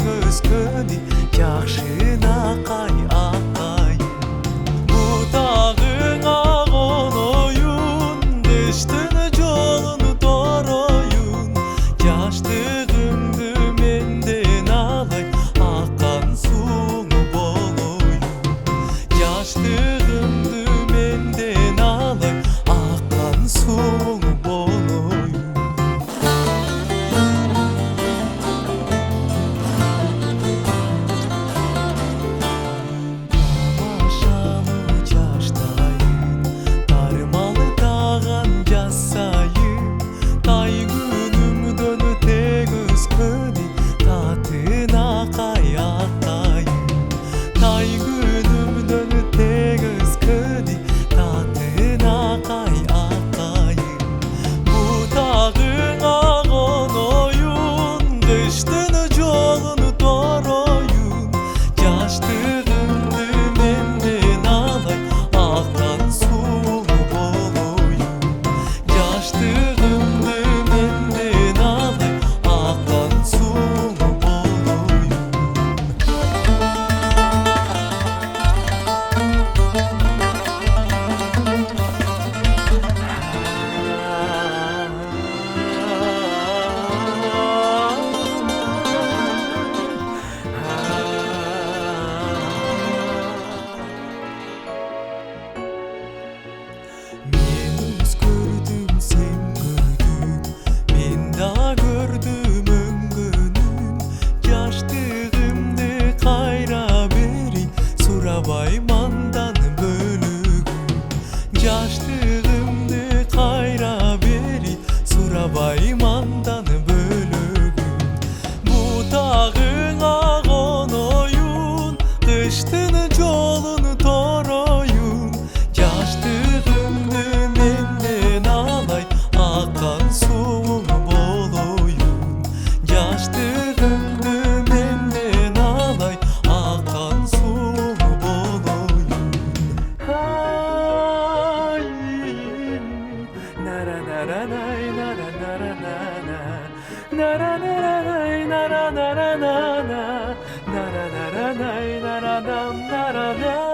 özgöni Jakşına kay akayın Bu dağın ağın oyun Düştün jolunu doroyun Yaştığımdı menden alay Akan suğunu boloyun Yaştığımdı menden alay Akan suğunu boloyun Baymandan bölük Yaştığımdı kayra beri Surabaymandan bölük Bu dağın ağın oyun Kıştın jolunu doroyun Yaştığımdı menden alay Akan suğun boloyun Yaştığımdı menden alay Akan suğun Nara nara nay nara nara nana Nara nara nay nara nara nana Nara nara nay nara nam nara na